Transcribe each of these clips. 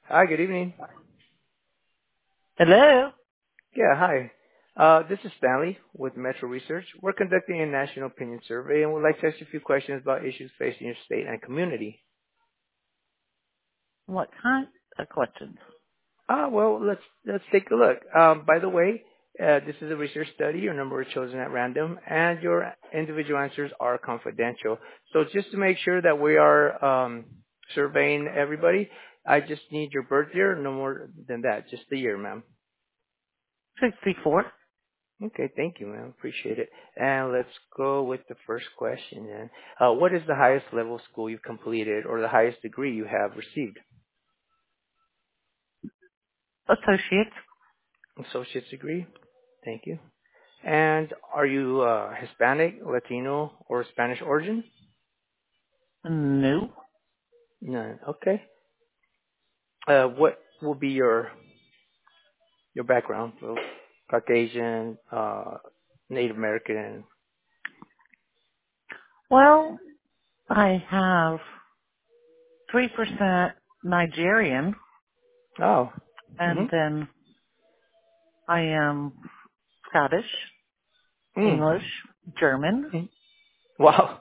Hi, good evening. Hello? Yeah, hi. This is Stanley with Metro Research. We're conducting a national opinion survey and would like to ask you a few questions about issues facing your state and community. What kind of questions? Well, let's take a look. By the way, this is a research study. Your number is chosen at random, and your individual answers are confidential. So just to make sure that we are surveying everybody, I just need your birth year, no more than that, just the year, ma'am. 64. Okay, thank you, ma'am. Appreciate it. And let's go with the first question then. What is the highest level of school you've completed or the highest degree you have received? Associates? Associate's degree? Thank you. And are you Hispanic, Latino, or Spanish origin? No. None. Okay. What will be your background? So, Caucasian, Native American. Well, I have 3% Nigerian, Oh. and Mm-hmm. then I am Scottish, Mm. English, German. Mm. Wow.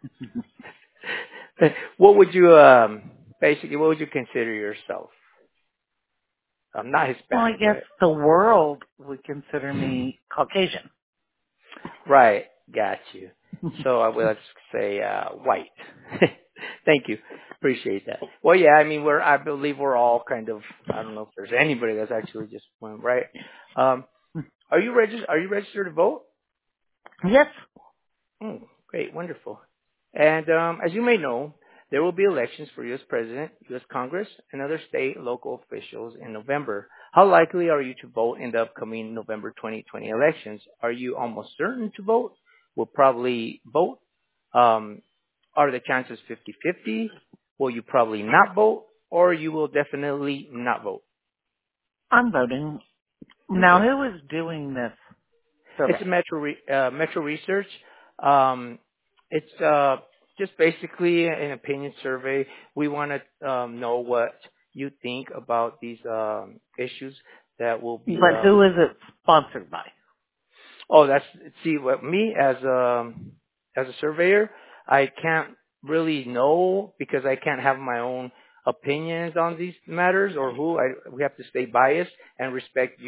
What would you basically what would you consider yourself? I'm not Well, I Hispanic, guess right? the world would consider me Caucasian. Right, got you. So I will let's say white. Thank you, appreciate that. Well, yeah, I mean I believe we're all kind of I don't know if there's anybody that's actually just one, right? Um, are you registered to vote? Yes. Mm, great, wonderful. And as you may know, there will be elections for U.S. President, U.S. Congress, and other state and local officials in November. How likely are you to vote in the upcoming November 2020 elections? Are you almost certain to vote? Will probably vote? Um, are the chances 50-50? Will you probably not vote? Or you will definitely not vote? I'm voting. Now, Okay. who is doing this It's survey? a Metro Research. Um, it's just basically an opinion survey. We want to know what you think about these issues that will be. But who is it sponsored by? Oh, that's see what me as a surveyor, I can't really know because I can't have my own opinions on these matters or who. We have to stay biased and respect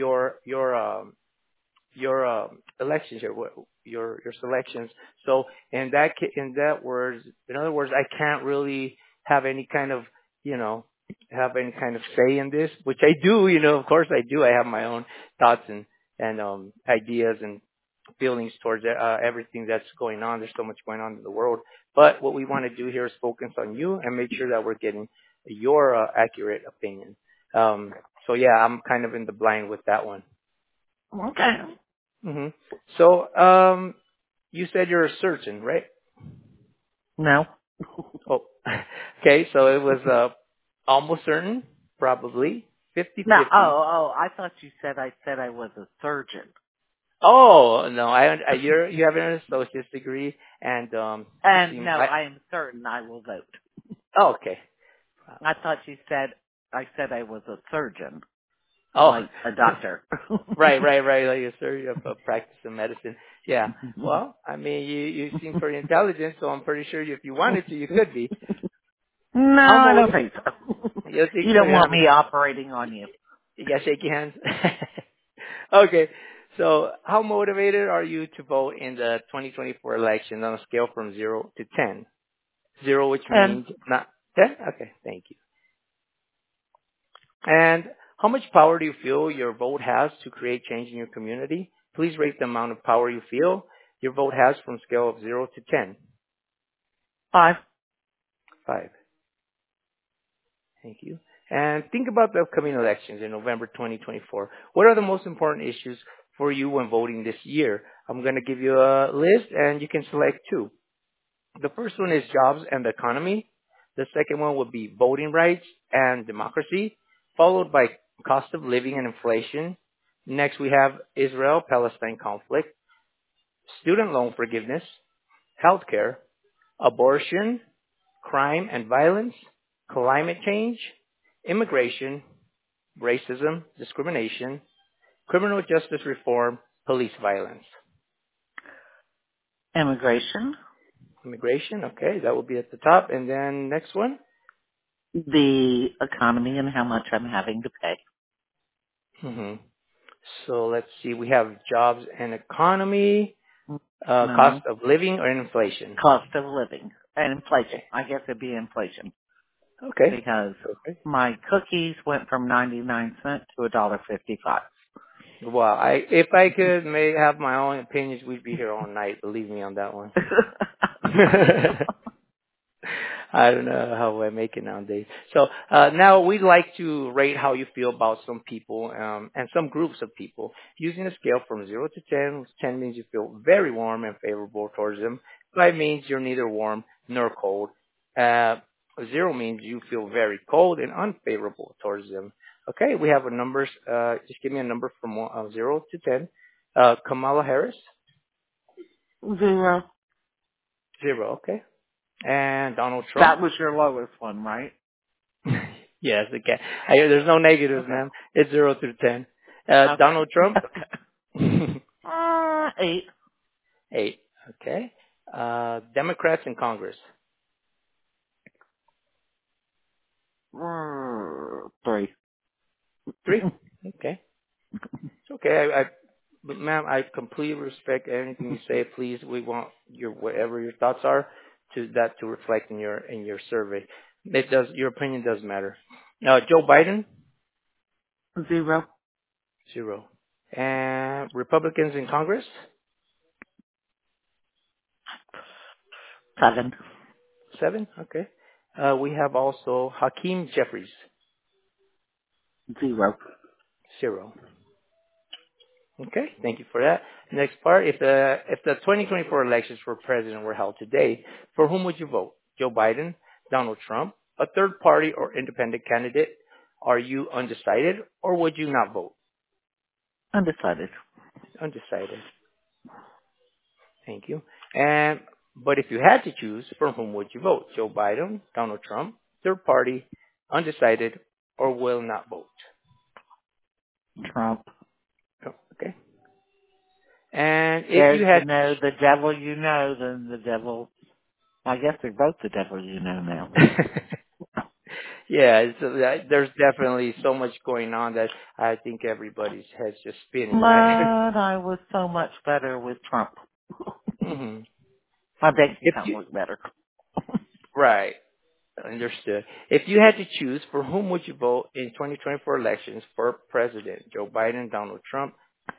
your elections, your selections. So in that words, in other words, I can't really have any kind of you know have any kind of say in this, which I do. Of course I do. I have my own thoughts and ideas and feelings towards everything that's going on. There's so much going on in the world. But what we want to do here is focus on you and make sure that we're getting your accurate opinion. So yeah, I'm kind of in the blind with that one. Okay. hmm So, you said you're a surgeon, right? No. Oh, okay. So it was almost certain, probably No, 50-50. I thought you said I was a surgeon. Oh no, you have an associate's degree, and you And seem no, I. I am certain I will vote. Oh, okay. I thought you said I said I was a surgeon, Oh, like a doctor. right. Like a surgeon of practice of medicine. Yeah. Well, I mean, you seem pretty intelligent, so I'm pretty sure if you wanted to, you could be. No, How I mo? don't think so. You think You so? don't You want have me operating on you. You gotta shake your hands. Okay. So how motivated are you to vote in the 2024 election on a scale from 0 to 10? 0, which And means not 10? Okay, thank you. And how much power do you feel your vote has to create change in your community? Please rate the amount of power you feel your vote has from scale of 0 to 10. 5. 5. Thank you. And think about the upcoming elections in November 2024. What are the most important issues for you when voting this year? I'm going to give you a list and you can select two. The first one is jobs and the economy. The second one would be voting rights and democracy, followed by cost of living and inflation. Next, we have Israel-Palestine conflict, student loan forgiveness, healthcare, abortion, crime and violence, climate change, immigration, racism, discrimination, criminal justice reform, police violence. Immigration, Immigration, okay, that will be at the top. And then next one. the economy and how much I'm having to pay. hmm So let's see, we have jobs and economy, No. cost of living, or inflation. Cost of living and inflation. Okay. I guess it'd be inflation Okay. because Okay. my cookies went from 99 cents to $1.55. Well, if I could have my own opinions, we'd be here all night. Believe me on that one. I don't know how I make it nowadays. So now we'd like to rate how you feel about some people and some groups of people using a scale from 0 to 10. 10 means you feel very warm and favorable towards them. 5 means you're neither warm nor cold. 0 means you feel very cold and unfavorable towards them. Okay, we have a numbers. Just give me a number from 0 to 10. Kamala Harris, 0. 0. Okay. And Donald Trump. That was your lowest one, right? Yes, okay. There's no negatives, Okay. ma'am. It's 0 through 10. Okay. Donald Trump, Okay. 8. 8. Okay. Democrats in Congress, 3. 3. Okay. It's okay. But ma'am, I completely respect anything you say. Please, we want whatever your thoughts are to reflect in your survey. Your opinion does matter. Joe Biden, 0. 0. And Republicans in Congress, 7. 7. Okay. We have also Hakeem Jeffries, 0. 0. Okay, thank you for that. Next part, if the 2024 elections for president were held today, for whom would you vote? Joe Biden, Donald Trump, a third party or independent candidate? Are you undecided or would you not vote? Undecided. Undecided. Thank you. But if you had to choose, for whom would you vote? Joe Biden, Donald Trump, third party, undecided, or will not vote? Trump. Oh, okay. And if There's you had the devil you know, then the devil. I guess they're both the devil you know now. yeah, there's definitely so much going on that I think everybody's head's just spinning, But right? I was so much better with Trump. hmm My bank If account you was better. right, understood. If you had to choose, for whom would you vote in 2024 elections for president? Joe Biden, Donald Trump?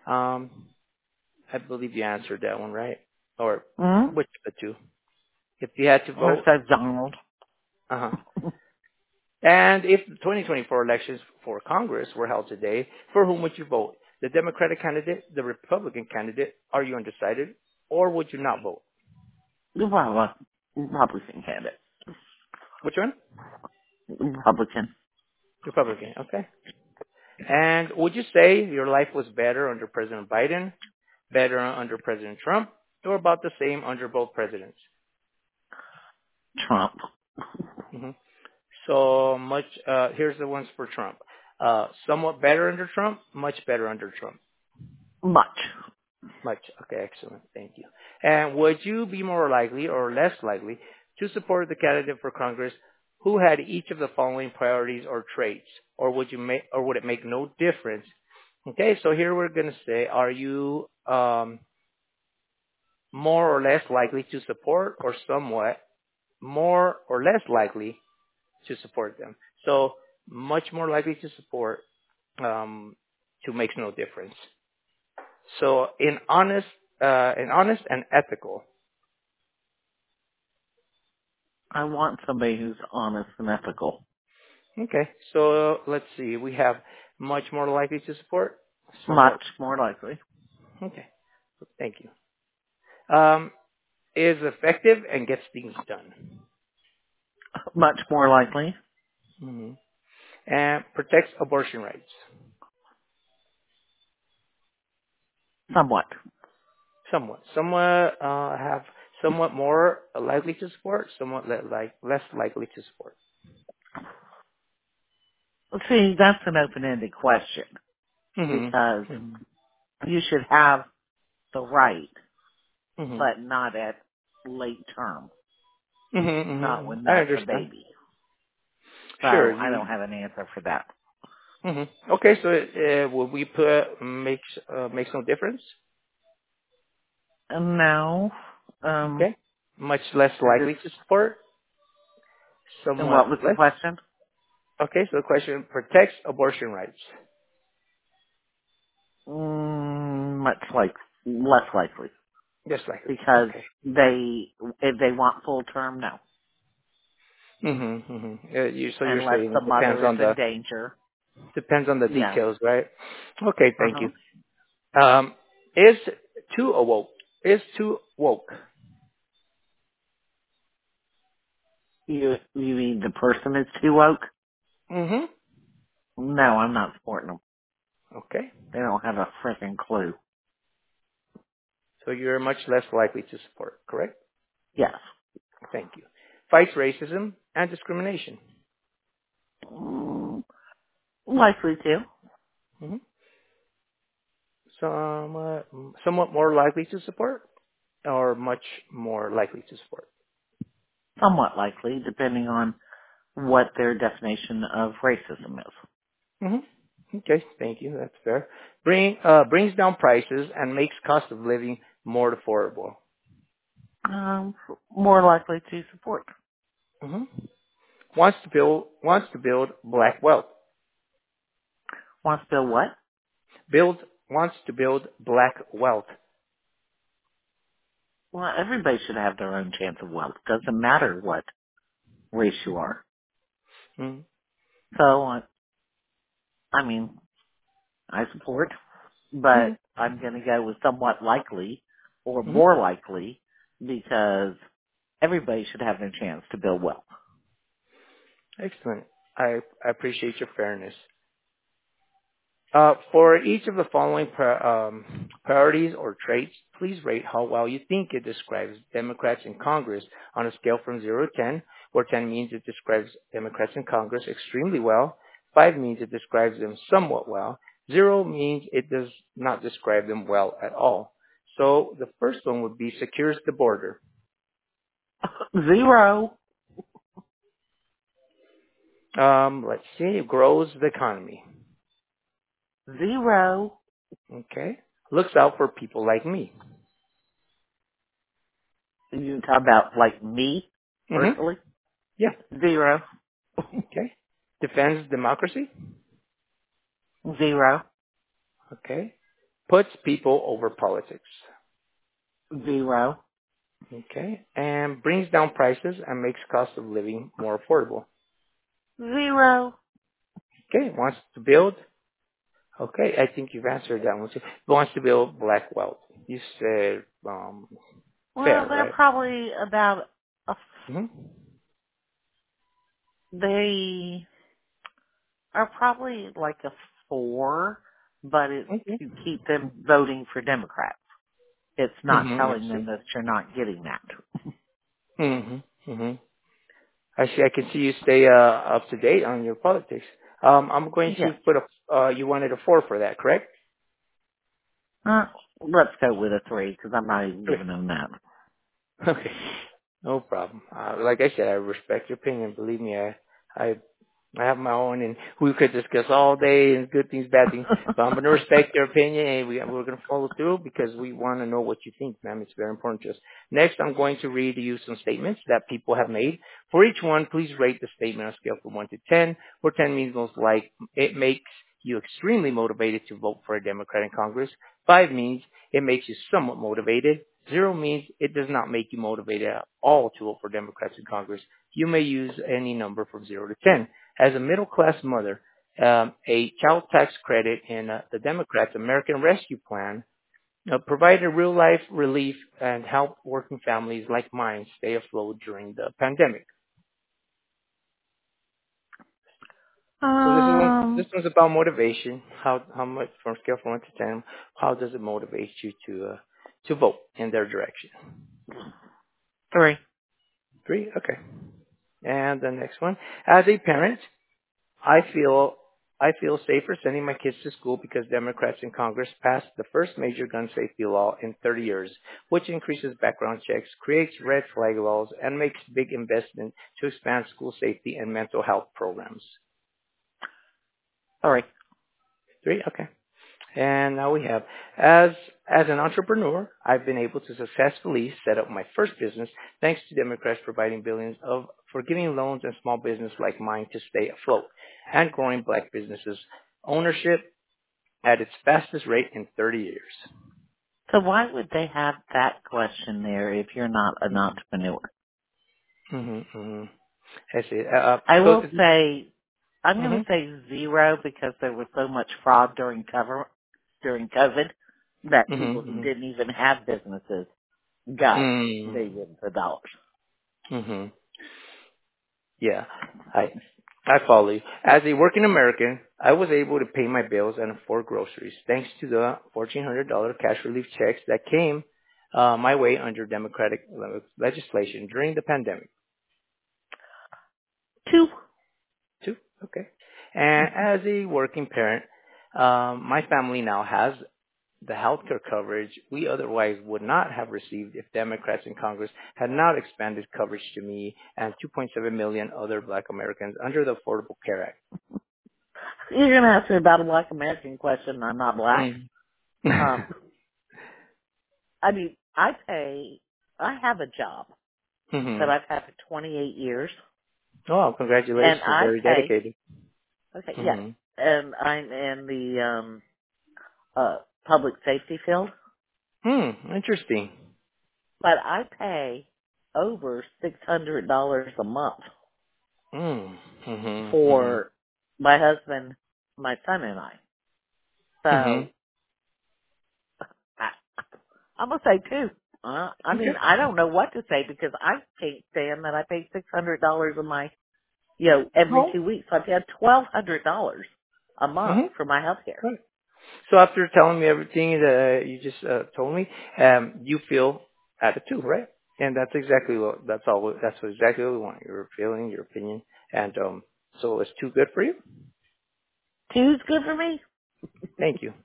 I believe you answered that one, right? Or Hmm? which of the two? If you had to Or vote, says Donald. uh-huh. And if the 2024 elections for Congress were held today, for whom would you vote? The Democratic candidate, the Republican candidate? Are you undecided? Or would you not vote? Well, Republican candidate. Which one? Republican. Republican, okay. And would you say your life was better under President Biden, better under President Trump, or about the same under both presidents? Trump. hmm So much, here's the ones for Trump. Somewhat better under Trump, much better under Trump. Much. Much. Okay, excellent. Thank you. And would you be more likely or less likely to support the candidate for Congress who had each of the following priorities or traits, or would it make no difference? Okay, so here we're going to say, are you more or less likely to support, or somewhat more or less likely to support them? So much more likely to support, to makes no difference. So honest and ethical. I want somebody who's honest and ethical. Okay, so let's see. We have much more likely to support. Somewhat. Much more likely. Okay, thank you. Is effective and gets things done. Much more likely. hmm And protects abortion rights. Somewhat. Somewhat have somewhat more likely to support. Somewhat less likely to support. See, that's an open-ended question because Mm-hmm. you should have the right, Mm-hmm. but not at late term, Mm-hmm. not Mm-hmm. when I that's a understand. baby. Sure. So I You. don't have an answer for that. Mm-hmm. Okay. So, will we put makes no difference? No. Okay. Much less Is it, likely to support. and Somewhat what was the less. question? Okay. So the question protects abortion rights. Much like, less likely. Just likely. Because Okay. if they want full term, no. Mm-hmm. Mm-hmm. So you're Unless saying the it mother is in danger. depends on the Yes. details, right? Okay. Thank Uh-huh. you. Um, is too awoke. Is too woke. You mean the person is too woke? Mm-hmm. No, I'm not supporting them. Okay. They don't have a freaking clue. So you're much less likely to support, correct? Yes. Thank you. Fights racism and discrimination. Mm, likely to. Mm-hmm. Somewhat more likely to support, or much more likely to support. Somewhat likely, depending on what their definition of racism is. Mm-hmm. Okay, thank you. That's fair. Brings down prices and makes cost of living more affordable. Um, more likely to support. Mm-hmm. Wants to build black wealth. Wants to build what? Build Wants to build black wealth. Well, everybody should have their own chance of wealth. Doesn't matter what race you are. Mm-hmm. So, I mean, I support, but I'm going to go with somewhat likely or Mm-hmm. more likely because everybody should have their chance to build wealth. Excellent. I appreciate your fairness. For each of the following priorities or traits, please rate how well you think it describes Democrats in Congress on a scale from 0 to 10, where 10 means it describes Democrats in Congress extremely well, 5 means it describes them somewhat well, 0 means it does not describe them well at all. So the first one would be secures the border. 0. Let's see, grows the economy. 0. Okay. Looks out for people like me. You talk about like me Mm-hmm. personally? Yeah. 0. Okay. Defends democracy. 0. Okay. Puts people over politics. 0. Okay. And brings down prices and makes cost of living more affordable. 0. Okay. Wants to build. Okay. I think you've answered that one too. Wants to build black wealth. You said Well, fair, they're right? probably about a, Mm-hmm. they are probably like a 4, but it's Okay. to keep them voting for Democrats. It's not Mm-hmm. I telling them see. that you're not getting that. Mm-hmm. Mm-hmm. I see. I can see you stay up to date on your politics. I'm going to Yes. put you wanted a 4 for that, correct? Uh, let's go with a 3 because I'm not even Good. giving them that. Okay. No problem. Like I said, I respect your opinion. Believe me, I I have my own, and we could discuss all day and good things, bad things. But I'm going to respect your opinion, and we're going to follow through because we want to know what you think, ma'am. It's very important to us. Next, I'm going to read you some statements that people have made. For each one, please rate the statement on a scale from 1 to 10, where 10 means most like it makes you extremely motivated to vote for a Democrat in Congress. 5 means it makes you somewhat motivated. 0 means it does not make you motivated at all to vote for Democrats in Congress. You may use any number from 0 to 10. As a middle-class mother, a child tax credit in the Democrats' American Rescue Plan provided real-life relief and helped working families like mine stay afloat during the pandemic. So this Um, one's about motivation. How much from scale from 1 to 10? How does it motivate you to vote in their direction? 3. 3, okay. And the next one, as a parent, I feel I feel safer sending my kids to school because Democrats in Congress passed the first major gun safety law in 30 years, which increases background checks, creates red flag laws, and makes big investment to expand school safety and mental health programs. Sorry. 3? Okay. And now we have, as an entrepreneur, I've been able to successfully set up my first business thanks to Democrats providing billions of forgiving loans and small business like mine to stay afloat and growing black businesses ownership at its fastest rate in 30 years. So why would they have that question there if you're not an entrepreneur? Mm-hmm, mm-hmm. I see. I will say, I'm mm-hmm. going to say 0 because there was so much fraud during COVID that Mm-hmm, people who mm-hmm. didn't even have businesses got Mm-hmm. millions of dollars. Mm-hmm. Yeah, I follow you. As a working American, I was able to pay my bills and afford groceries thanks to the $1,400 cash relief checks that came my way under Democratic legislation during the pandemic. 2. 2, okay. And as a working parent, my family now has the healthcare coverage we otherwise would not have received if Democrats in Congress had not expanded coverage to me and 2.7 million other black Americans under the Affordable Care Act. You're going to ask me about a black American question. I'm not black. Mm. I mean, I have a job hmm that I've had for 28 years. Oh, And congratulations. I Very pay, dedicated. okay, yes. hmm And I'm in the, public safety field. Interesting. But I pay over $600 a month Mm-hmm. for my husband, my son, and I. So Mm-hmm. I, I'm gonna say 2. I mean, Okay. I don't know what to say because I can't stand that I pay $600 a my, every Oh. 2 weeks. I pay $1,200 a month Mm-hmm. for my health care. Right. So after telling me everything that you just told me, you feel at a 2, right? And that's exactly what, that's exactly what we want. Your feeling, your opinion. And so is 2 good for you? 2's good for me. Thank you.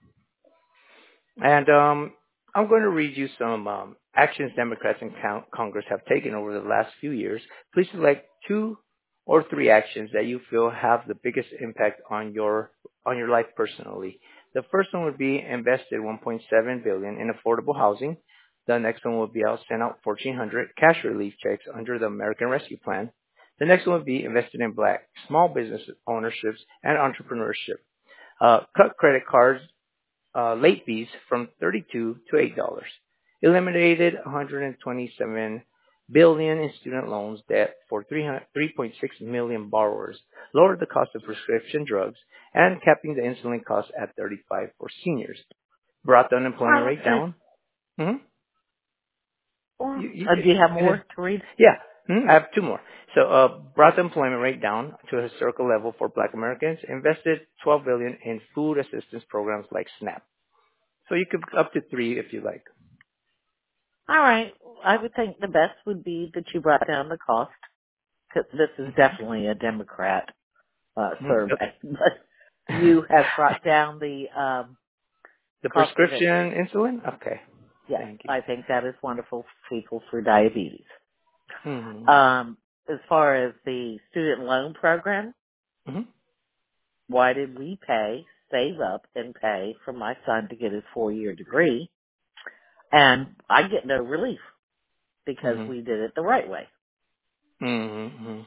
And I'm going to read you some actions Democrats in Congress have taken over the last few years. Please select 2 or 3 actions that you feel have the biggest impact on your life personally. The first one would be invested 1.7 billion in affordable housing. The next one would be I'll send out 1,400 cash relief checks under the American Rescue Plan. The next one would be invested in black small business ownerships and entrepreneurship. Cut credit cards late fees from 32 to $8. Eliminated 127 billion in student loans debt for 3.6 million borrowers. Lowered the cost of prescription drugs and capping the insulin cost at 35 for seniors. Brought the unemployment rate down. hmm Do you have Go ahead. more to read? Yeah. I have 2 more. So, brought the employment rate down to a historical level for Black Americans. Invested 12 billion in food assistance programs like SNAP. So you could up to 3 if you like. All right. I would think the best would be that you brought down the cost, because this is definitely a Democrat Yep. survey. But you have brought down the The cost of it. prescription insulin? Okay. Yes, Thank you. I think that is wonderful for people for diabetes. Mm-hmm. As far as the student loan program, Mm-hmm. why did we save up and pay for my son to get his 4-year degree? And I get no relief because we did it the right way. Mm-hmm.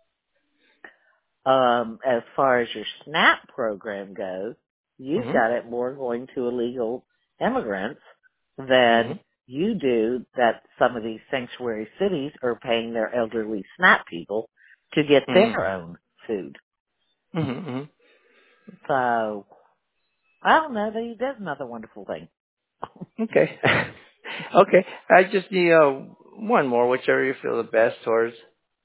As far as your SNAP program goes, you've Mm-hmm. got it more going to illegal immigrants Mm-hmm. than you do that some of these sanctuary cities are paying their elderly SNAP people to get their Mm-hmm. own food. Mm-hmm. So, I don't know, that's another wonderful thing. Okay. Okay. I just need one more, whichever you feel the best towards.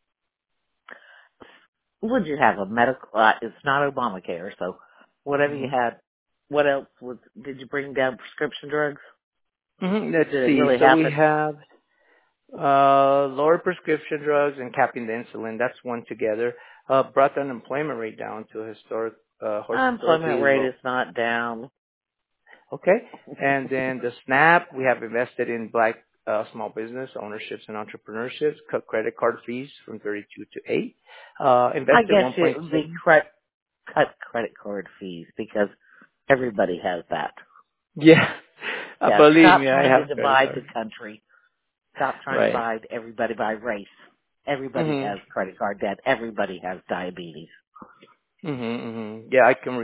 Would you have a medical, it's not Obamacare, so whatever you Mm-hmm. had, what else did you bring down prescription drugs? Mm-hmm. Let's Did it see. really So we happen? have lower prescription drugs and capping the insulin. That's one together. brought the unemployment rate down to a Unemployment historically rate low. is not down. Okay. And then the SNAP, we have invested in Black small business ownerships and entrepreneurships, cut credit card fees from 32 to 8, I invested guess it would be 1.7. cut credit card fees because everybody has that. Yeah. Yeah, Believe stop me, I trying to have credit divide the card. country. Stop trying to Right. divide everybody by race. Everybody Mhm. has credit card debt. Everybody has diabetes. Yeah,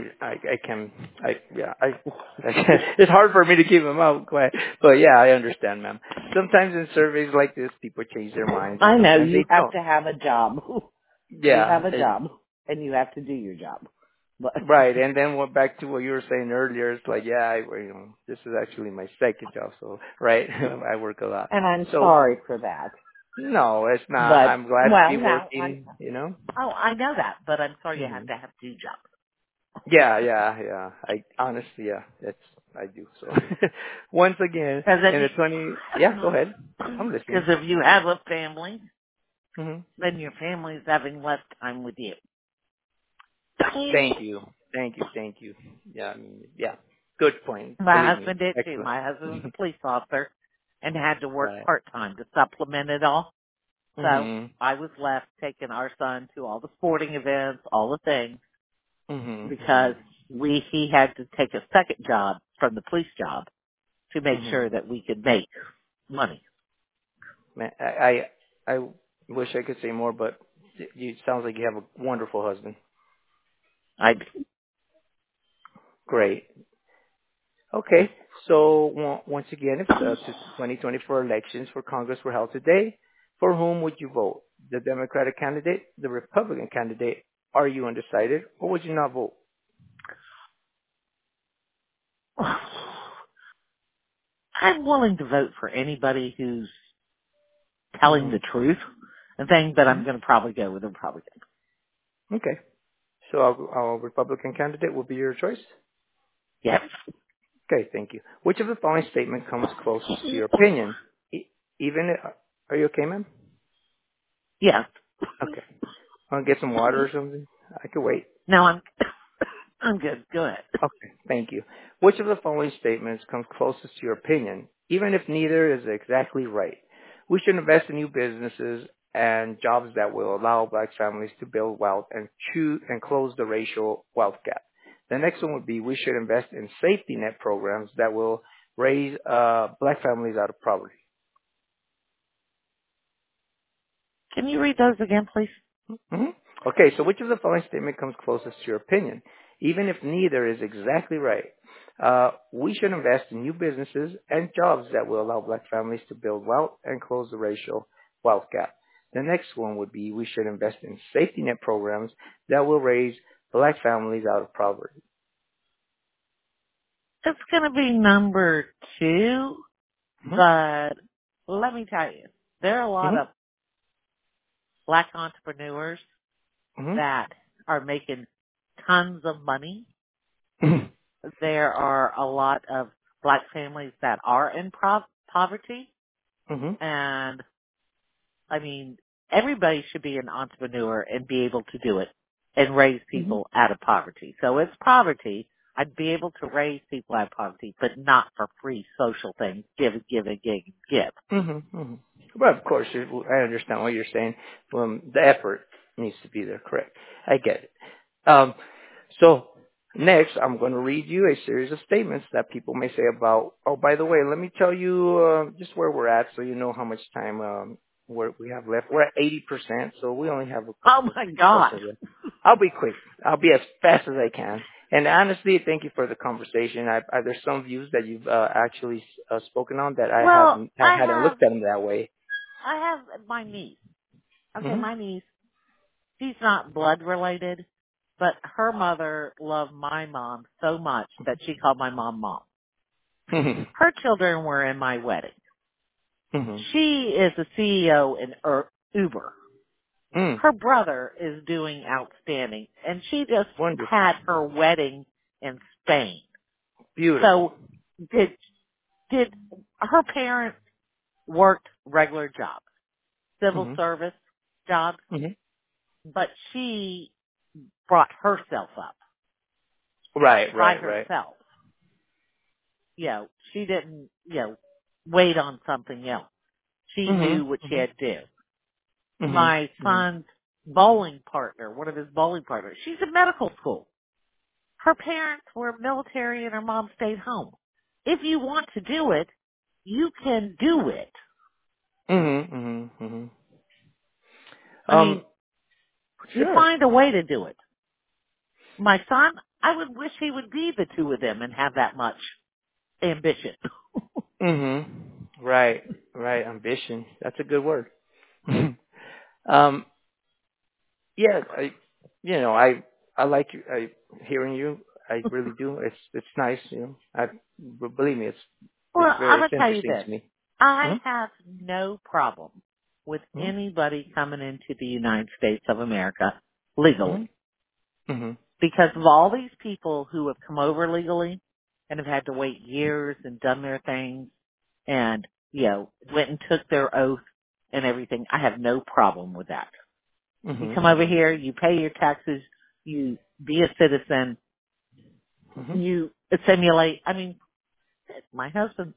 it's hard for me to keep them out quiet, but yeah, I understand, ma'am. Sometimes in surveys like this, people change their minds, and I know sometimes you they have don't. to have a job. You Yeah, have a job, and you have to do your job. But right. And then what back to what you were saying earlier, it's like, yeah, this is actually my second job, so right, I work a lot. and I'm So sorry for that. no, it's not. But I'm glad to well, be no, working. I know that, but I'm sorry you Hmm. have to have two jobs. Yeah. I honestly, yeah, I do. So once again, Because in the 20, yeah, go ahead. I'm listening. if you have a family, Hmm. then your family is having less time with you. Thank you. Thank you. Yeah, I mean, yeah, good point. My Believe me. husband did too. Excellent. My husband was a police officer and had to work Right. part-time to supplement it all. So Hmm. I was left taking our son to all the sporting events, all the things, Hmm. because he had to take a second job from the police job to make Hmm. sure that we could make money. Man, I wish I could say more, but it sounds like you have a wonderful husband. I Great. Okay. So once again, if the 2024 elections for Congress were held today, for whom would you vote? The Democratic candidate, the Republican candidate? Are you undecided, or would you not vote? I'm willing to vote for anybody who's telling Hmm. the truth and things, but I'm Hmm. going to probably go with a Republican. Okay. So our Republican candidate will be your choice? Yes. Okay, thank you. Which of the following statement comes closest to your opinion? Even, are you okay, ma'am? Yes. Okay. Want to get some water or something? I could wait. No, I'm good. Go ahead. Okay, thank you. Which of the following statements comes closest to your opinion, even if neither is exactly right? We should invest in new businesses and jobs that will allow Black families to build wealth and close the racial wealth gap. The next one would be we should invest in safety net programs that will raise Black families out of poverty. Can you read those again, please? Mhm. Okay, so which of the following statement comes closest to your opinion, even if neither is exactly right? We should invest in new businesses and jobs that will allow Black families to build wealth and close the racial wealth gap. The next one would be we should invest in safety net programs that will raise Black families out of poverty. It's going to be number 2, but let me tell you, there are a lot of Mm-hmm. Black entrepreneurs Mm-hmm. that are making tons of money. Mm-hmm. There are a lot of Black families that are in poverty, Mm-hmm. and I mean, everybody should be an entrepreneur and be able to do it and raise people out of poverty. So it's poverty. I'd be able to raise people out of poverty, but not for free social things. Give, give. Mm-hmm. Mm-hmm. Well, of course, I understand what you're saying. The effort needs to be there, correct? I get it. So next, I'm going to read you a series of statements that people may say about. Oh, by the way, let me tell you just where we're at, so you know how much time we have left. We're at 80%, so we only have Oh a my few God. questions left. I'll be quick. I'll be as fast as I can. And honestly, thank you for the conversation. There's some views that you've actually spoken on that Well, I hadn't looked at them that way. I have my niece. Okay, Mhm. my niece, she's not blood related, but her mother loved my mom so much that she called my mom Mom. Mhm. Her children were in my wedding. Mhm. She is a CEO in Uber. Mm. Her brother is doing outstanding, and she just Wonderful. had her wedding in Spain. Beautiful. So did her parents worked regular jobs, civil Mhm. service jobs? Mhm. but she brought herself up Right, by right, right. herself. She didn't, wait on something else. She Mhm. knew what she Mhm. had to do. Mhm. My Mhm. son's bowling partner, one of his bowling partners, she's in medical school. Her parents were military and her mom stayed home. If you want to do it, you can do it. Mhm. Mhm. Mhm. I mean, you Sure. find a way to do it. My son, I would wish he would be the two of them and have that much ambition. Mhm. Right. Right. Ambition. That's a good word. um. Yeah. I like hearing you. I really do. It's nice. Believe me, Well, I'm it's going to tell you interesting this. to me. I Mhm. have no problem with Mhm. anybody coming into the United States of America Mhm. legally. Mhm. Because of all these people who have come over legally and have had to wait years and done their things and, went and took their oath and everything, I have no problem with that. You Mhm. come over Mhm. here, you pay your taxes, you be a citizen, Mhm. you assimilate. I mean, my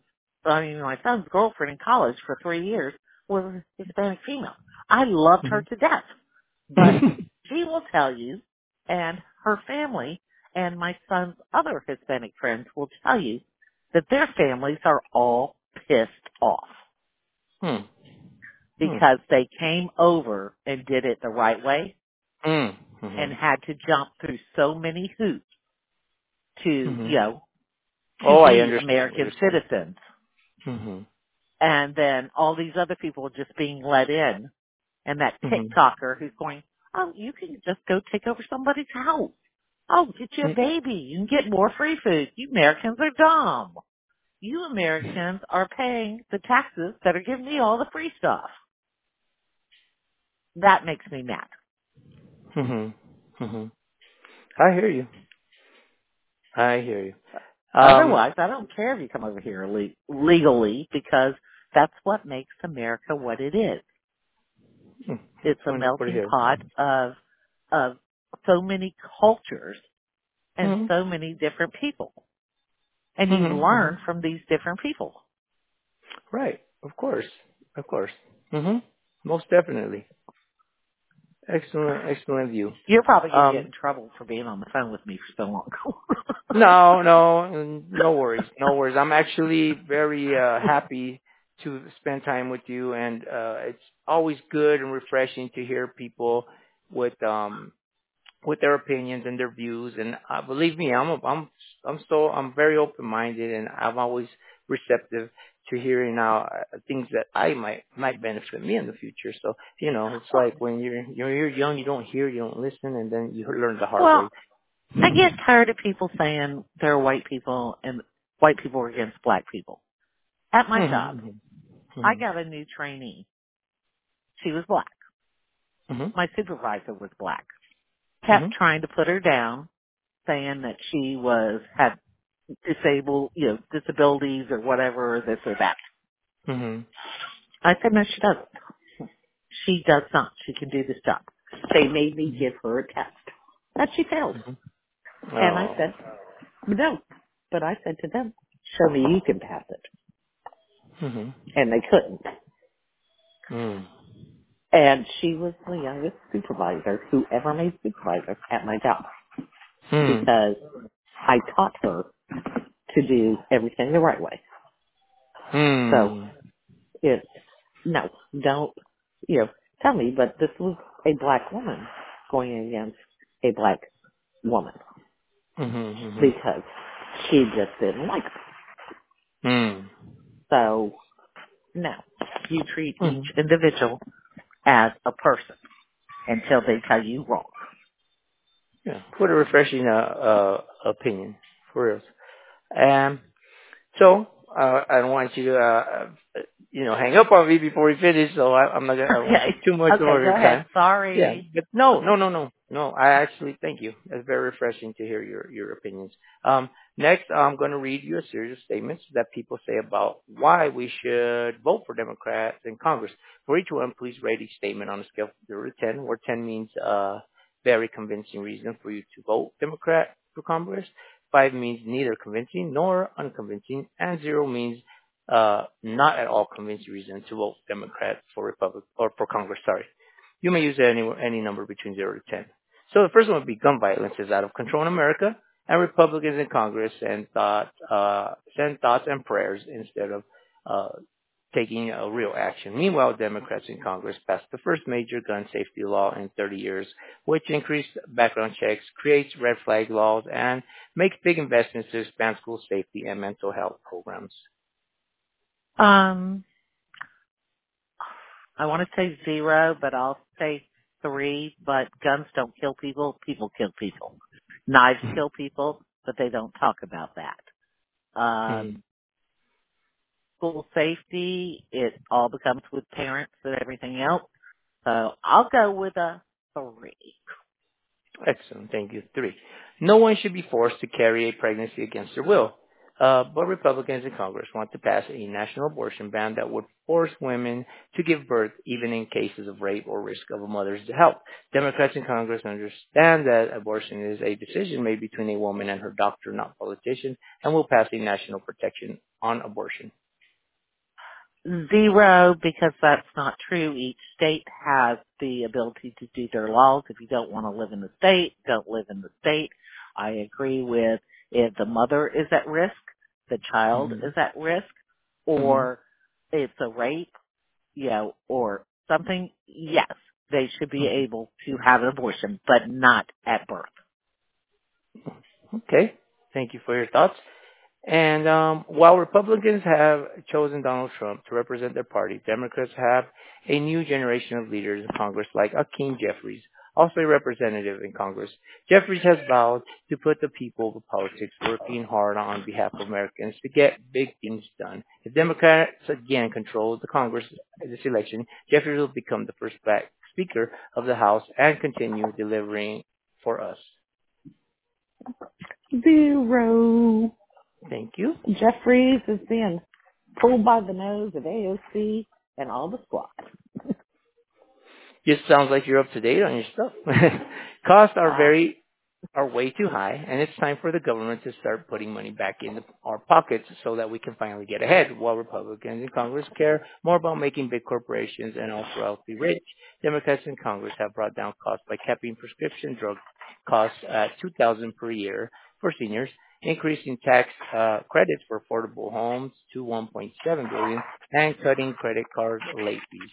my son's girlfriend in college for 3 years was a Hispanic female. I loved her Mhm. to death. But she will tell you, and her family, and my son's other Hispanic friends will tell you that their families are all pissed off Hmm. Hmm. because they came over and did it the right way Mm. and Mhm. had to jump through so many hoops to, Mhm. to Oh, I be understand what American you're saying. citizens. Mhm. And then all these other people just being let in, and that Mhm. TikToker who's going, oh, you can just go take over somebody's house. Oh, get you a Mm. baby. You can get more free food. You Americans are dumb. You Americans are paying the taxes that are giving me all the free stuff. That makes me mad. Mhm. Mhm. I hear you. I hear you. Um. Otherwise, I don't care if you come over here legally because that's what makes America what it is. That's It's a wonderful to melting hear. pot of so many cultures and Mhm. so many different people. And you Mhm. Mhm. learn from these different people. Right. Of course. Of course. Mhm. Most definitely. Excellent. Excellent view. You're probably going to get Um. in trouble for being on the phone with me for so long. No, no, no worries, no worries. I'm actually very happy to spend time with you, and it's always good and refreshing to hear people with their opinions and their views. And believe me, I'm very open minded, and I'm always receptive to hearing now things that I might benefit me in the future. So it's like when you're young, you don't hear, you don't listen, and then you learn the hard Well, way. I get tired of people saying there are white people and white people are against black people. At my job, Mhm. I Mhm. got a new trainee. She was black. Mhm. My supervisor was black. Kept Mhm. trying to put her down, saying that she had disabilities or whatever, or this or that. Mhm. I said, no, she doesn't. She does not. She can do this job. They made me Mhm. give her a test. And she failed. Mhm. And I Oh. said, no. But I said to them, show me you can pass it. Mhm. And they couldn't. Mm. And she was the youngest supervisor who ever made supervisor at my job Hmm. because I taught her to do everything the right way. So Hmm. it's, no, don't, tell me, but this was a black woman going against a black woman Mhm. Mhm. because she just didn't like her. Hmm. So, no, you treat each Mhm. individual as a person until they tell you wrong. Yeah. What a refreshing opinion, for real. Um. So I don't want you to hang up on me before we finish. So I'm not gonna. I won't Okay. take too much more Okay, of go your ahead. time. Yeah. Sorry. But no. No, I actually thank you. It's very refreshing to hear your opinions. Next, I'm going to read you a series of statements that people say about why we should vote for Democrats in Congress. For each one, please rate each statement on a scale of 0 to 10, where 10 means very convincing reason for you to vote Democrat for Congress. 5 means neither convincing nor unconvincing, and 0 means not at all convincing reason to vote Democrat for Republic or for Congress. Sorry. You may use any number between 0 to 10. So the first one would be gun violence is out of control in America, and Republicans in Congress send thoughts and prayers instead of uh, taking a real action. Meanwhile, Democrats in Congress passed the first major gun safety law in 30 years, which increased background checks, creates red flag laws, and makes big investments to expand school safety and mental health programs. Um, I want to say 0, but I'll say 3. But guns don't kill people; people kill people. Knives kill people, but they don't talk about that. Hmm. School safety, it all becomes with parents and everything else. So I'll go with a 3. Excellent. Thank you. 3. No one should be forced to carry a pregnancy against their will. But Republicans in Congress want to pass a national abortion ban that would force women to give birth even in cases of rape or risk of a mother's health. Democrats in Congress understand that abortion is a decision made between a woman and her doctor, not politicians, and will pass a national protection on abortion. 0, because that's not true. Each state has the ability to do their laws. If you don't want to live in the state, don't live in the state. I agree with if the mother is at risk, the child Mm-hmm. is at risk, Mm-hmm. or it's a rape, or something, yes, they should be able to have an abortion, but not at birth. Okay. Thank you for your thoughts. And while Republicans have chosen Donald Trump to represent their party, Democrats have a new generation of leaders in Congress like Hakeem Jeffries, also a representative in Congress. Jeffries has vowed to put the people of politics working hard on behalf of Americans to get big things done. If Democrats again control the Congress this election, Jeffries will become the first black Speaker of the House and continue delivering for us. 0. Thank you. Jeffries is being pulled by the nose of AOC and all the squad. Just sounds like you're up to date on your stuff. Costs Uh, are way too high, and it's time for the government to start putting money back in our pockets so that we can finally get ahead. While Republicans in Congress care more about making big corporations and ultra wealthy rich, Democrats in Congress have brought down costs by capping prescription drug costs at $2,000 per year for seniors, increasing tax credits for affordable homes to $1.7 billion, and cutting credit card late fees.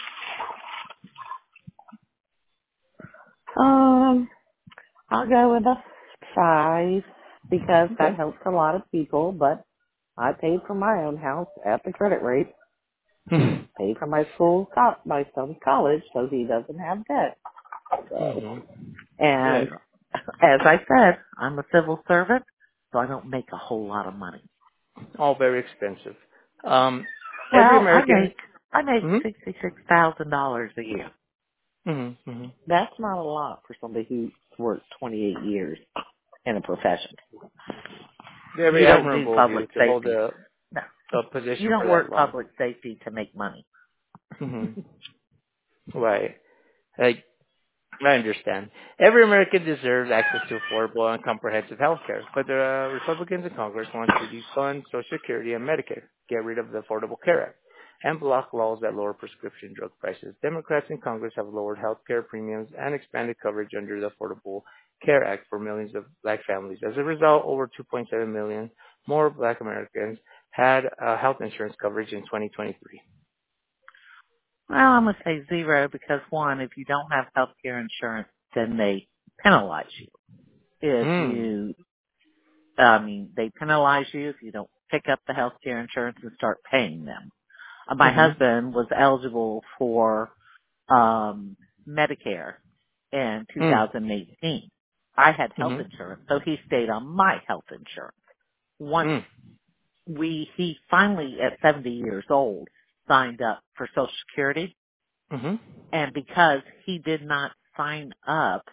I'll go with a 5 because that Okay. helps a lot of people, but I paid for my own house at the credit rate, paid for my son's college so he doesn't have debt. So, Hmm. Yeah. and as I said, I'm a civil servant, so I don't make a whole lot of money. All very expensive. Every Well, American. I make Hmm. $66,000 a year. Hmm. Hmm. That's not a lot for somebody who worked 28 years in a profession. Very You don't do admirable of you public to hold safety. a, No. a You position for don't that work long. public safety to make money. Hmm. Right. Like, I understand. Every American deserves access to affordable and comprehensive health care, but the Republicans in Congress want to defund Social Security and Medicare, get rid of the Affordable Care Act, and block laws that lower prescription drug prices. Democrats in Congress have lowered health care premiums and expanded coverage under the Affordable Care Act for millions of black families. As a result, over 2.7 million more black Americans had health insurance coverage in 2023. Well, I'm going to say 0 because, one, if you don't have health care insurance, then they penalize you. Hmm. They penalize you if you don't pick up the health care insurance and start paying them. My Mhm. husband was eligible for Medicare in Hmm. 2018. I had health Mhm. insurance, so he stayed on my health insurance. Once Hmm. he finally, at 70 years old, signed up for Social Security, Mhm. and because he did not sign up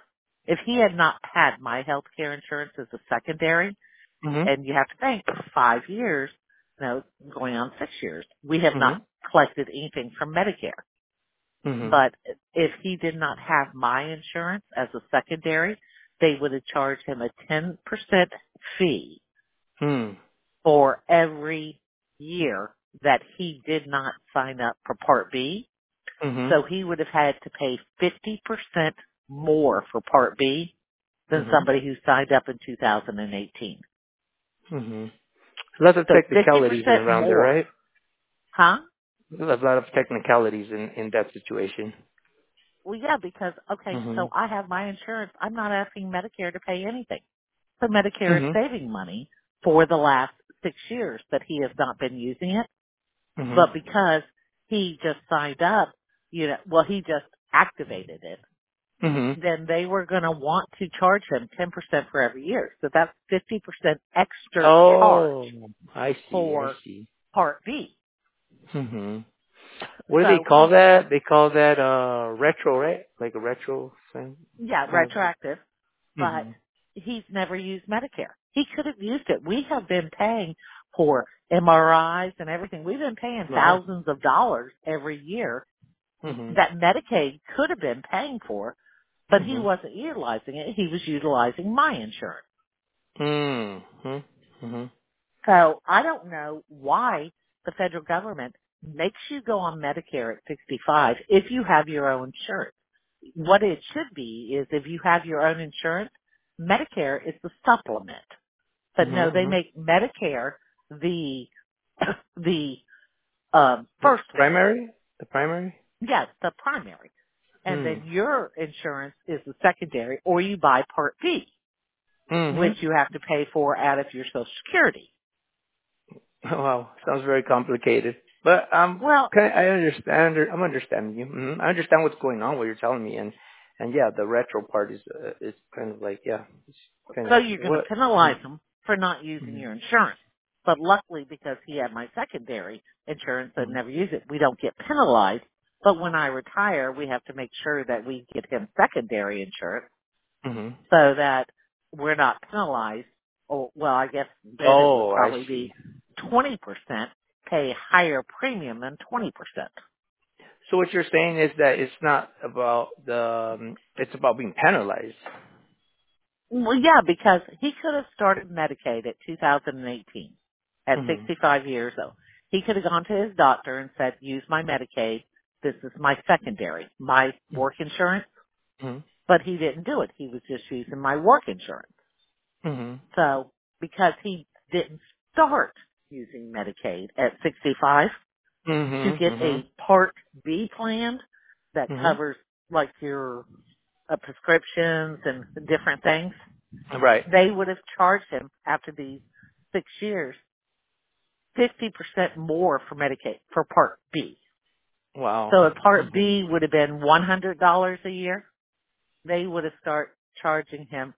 if he had not had my health care insurance as a secondary, Mhm. and you have to think, for 5 years, no, going on 6 years, we have not Mhm. collected anything from Medicare. Mhm. But if he did not have my insurance as a secondary, they would have charged him a 10% fee Hmm. for every year that he did not sign up for Part B. Mhm. So he would have had to pay 50% more for Part B than Mhm. somebody who signed up in 2018. Mhm. Lots of So technicalities 50% around there, more. right? Huh? There's a lot of technicalities in that situation. Well, yeah, because, okay, so Mhm. I have my insurance. I'm not asking Medicare to pay anything. So Medicare is Mhm. saving money for the last 6 years that he has not been using it. Mhm. But because he just signed up, well, he just activated it, Mhm. then they were going to want to charge him 10% for every year. So that's 50% extra charge Oh, I see. I for see. Part B. Mhm. What do they So call that? They call that retro, right? Like a retro thing. yeah, Kind of. retroactive, but Mhm. he's never used Medicare. He could have used it. We have been paying for MRIs and everything. We've been paying Wow. thousands of dollars every year Mhm. that Medicaid could have been paying for, but he Mhm. wasn't utilizing it. He was utilizing my insurance. Mhm. Mhm. So I don't know why the federal government makes you go on Medicare at 65 if you have your own insurance. What it should be is if you have your own insurance, Medicare is the supplement. But no, they Mhm. make Medicare the the The first one. primary. The primary. Yes, the primary. And Hmm. then your insurance is the secondary, or you buy Part B, which Mhm. you have to pay for out of your Social Security. Wow, sounds very complicated. But Well, I understand. I'm understanding you. I understand what's going on, what you're telling me, and yeah, the retro part is kind of like yeah, it's kind of so you're going to what. penalize Mm-hmm. them for not using your insurance. But luckily, because he had my secondary insurance and never used it, we don't get penalized. But when I retire, we have to make sure that we get him secondary insurance Mm-hmm. so that we're not penalized. Or, well, I guess then it would Oh, I probably see. be 20%, pay higher premium than 20%. So what you're saying is that it's not about it's about being penalized. Well, yeah, because he could have started Medicaid at 2018 at Mhm. 65 years old. He could have gone to his doctor and said, use my Medicaid. This is my secondary, my work insurance. Mhm. But he didn't do it. He was just using my work insurance. Mhm. So because he didn't start using Medicaid at 65 to Mhm. get Mhm. a Part B plan that Mhm. covers like your prescriptions and different things, Right. they would have charged him after these 6 years 50% more for Medicaid for Part B. Wow. So if Part Mhm. B would have been $100 a year, they would have start charging him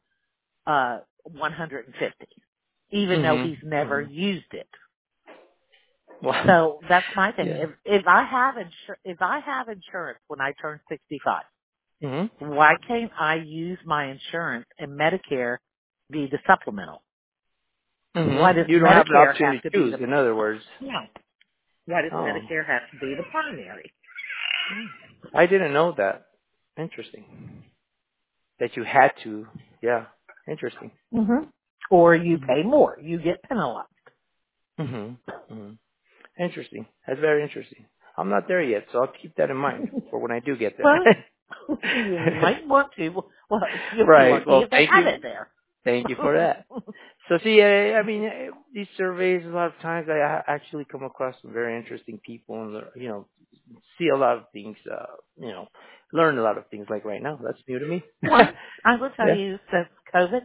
150, even though Mhm. he's never Mhm. used it. Wow. So that's my thing. Yeah. If I have insurance when I turn 65, Mhm. why can't I use my insurance and Medicare be the supplemental? Why does Mhm. You don't have the Medicare opportunity have to to be choose. the In other words. no? Why does Oh. Medicare have to be the primary? I didn't know that. Interesting. That you had to. Yeah. Interesting. Hmm. Or you Mhm. pay more, you get penalized. Mhm. Mhm. Interesting. That's very interesting. I'm not there yet, so I'll keep that in mind for when I do get Well, there. you might want to. Well, you'll be Right. lucky Well, if they thank have you. it there. Thank you for that. So see, I mean, these surveys, a lot of times I actually come across some very interesting people and, see a lot of things, learn a lot of things like right now. That's new to me. Well, I will tell Yeah. you, since COVID,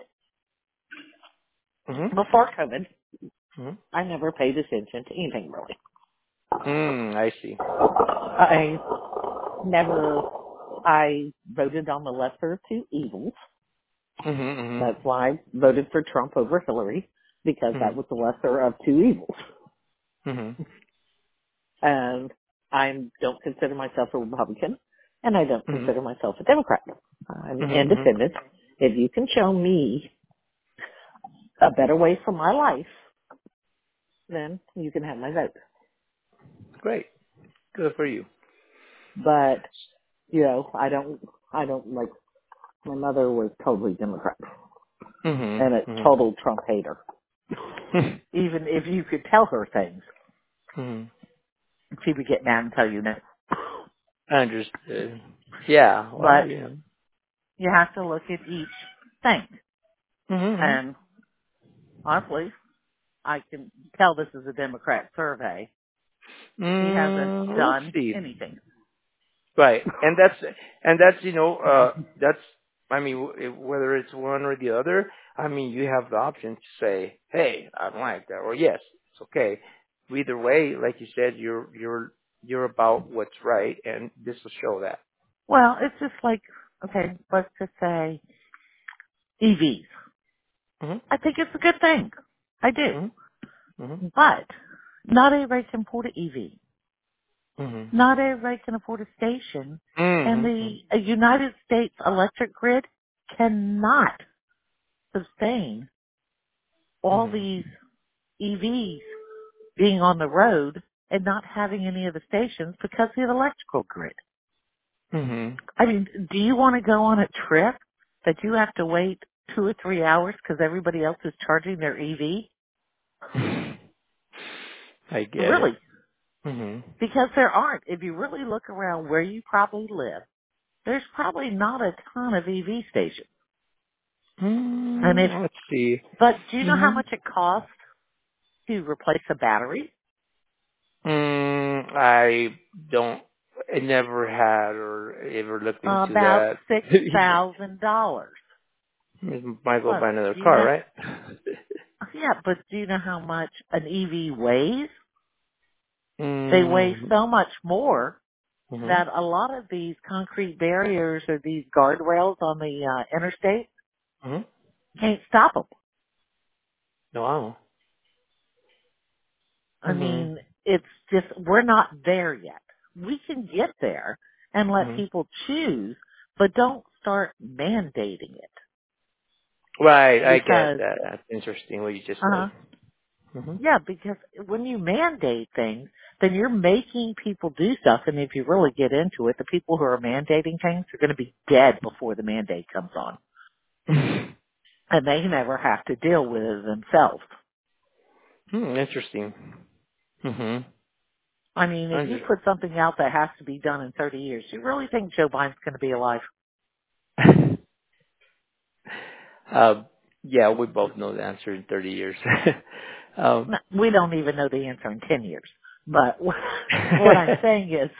Mhm. before COVID, Mhm. I never paid attention to anything really. I see. I voted on the lesser of two evils. Mhm. That's why I voted for Trump over Hillary, because that Mhm. was the lesser of two evils. Mhm. And I don't consider myself a Republican, and I don't Mhm. consider myself a Democrat. I'm Mhm. Mhm. independent, if you can show me a better way for my life, then you can have my vote. Great. Good for you. But, I don't like, my mother was totally Democrat and a Mm-hmm. total Trump hater. Mm-hmm. Even if you could tell her things, Mm-hmm. she would get mad and tell you no. Understood. Yeah. Well, But you know. you have to look at each thing. Mm-hmm. And honestly, I can tell this is a Democrat survey. He hasn't Let's done see. anything. Right. And that's that's I mean whether it's one or the other, I mean you have the option to say, "Hey, I don't like that," or "Yes, it's okay." Either way, like you said, you're about what's right, and this will show that. Well, it's just like, okay, let's just say EVs. Mhm. I think it's a good thing. I do. Mhm. Mhm. But not everybody can afford an EV. Mhm. Not everybody can afford a station. And Mhm. the United States electric grid cannot sustain all Mhm. these EVs being on the road and not having any of the stations because of the electrical grid. Mhm. I mean, do you want to go on a trip that you have to wait 2 or 3 hours because everybody else is charging their EV? I get it. Really? Mhm. Because there aren't. If you really look around where you probably live, there's probably not a ton of EV stations. And Let's see. but do you know how Mhm. much it costs to replace a battery? I don't. I never had or ever looked into About that. $6,000. Might as well Plus, buy another do you car, know? right? Yeah, but do you know how much an EV weighs? They weigh mm, so much more mhm, that a lot of these concrete barriers or these guardrails on the interstate mhm. can't stop them. Wow. I Mhm, mean, it's just, we're not there yet. We can get there and let mhm. people choose, but don't start mandating it. Right, I get Because, that. That's interesting what you just said. uh-huh, Mhm. yeah, because when you mandate things, then you're making people do stuff, and if you really get into it, the people who are mandating things are going to be dead before the mandate comes on. And they never have to deal with it themselves. Interesting. Mhm. I mean, if you Under- put something out that has to be done in 30 years, you really think Joe Biden's going to be alive? uh, yeah, we both know the answer in 30 years. um, No, we don't even know the answer in 10 years. But what I'm saying is,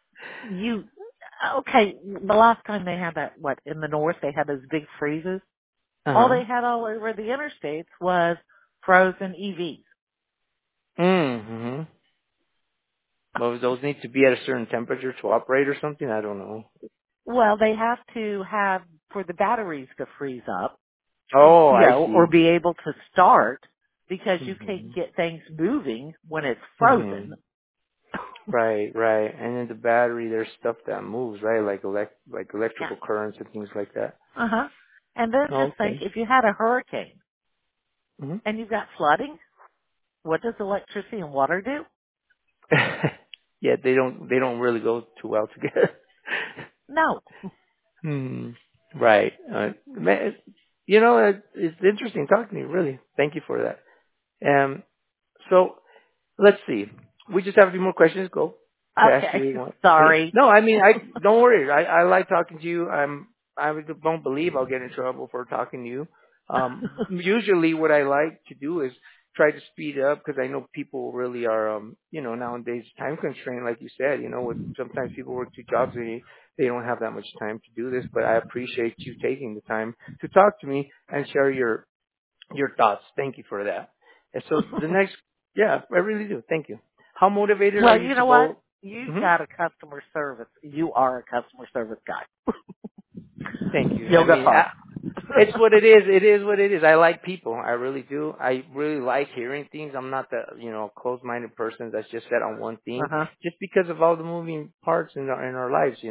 okay, the last time they had that, in the north, they had those big freezes. All uh-huh. they had all over the interstates was frozen EVs. Mm-hmm. Well, those need to be at a certain temperature to operate or something? I don't know. Well, they have to have, for the batteries to freeze up, Oh, I or see. be able to start, because you Mhm. can't get things moving when it's frozen. Mhm. Right, right. And in the battery, there's stuff that moves, right? Like like Yeah. electrical currents and things like that. Uh-huh. And then Oh, just think, okay. if you had a hurricane Mhm. and you've got flooding, what does electricity and water do? Yeah, they don't really go too well together. No. Hmm. Right. Man, it's interesting talking to you. Really, thank you for that. So let's see. We just have a few more questions. Go to ask Okay. you what. Okay. Sorry. No, I mean, I don't worry. I like talking to you. I don't believe I'll get in trouble for talking to you. Usually, what I like to do is try to speed up because I know people really are, nowadays time constrained, like you said. Sometimes people work two jobs and they don't have that much time to do this. But I appreciate you taking the time to talk to me and share your thoughts. Thank you for that. And so the next, yeah, I really do. Thank you. How motivated are Well, you you to know what? go? You've Hmm. got a customer service. You are a customer service guy. Thank you. I You'll get mean, far. it's what it is. It is what it is. I like people. I really do. I really like hearing things. I'm not the, closed-minded person that's just set on one thing Uh-huh. just because of all the moving parts in our lives.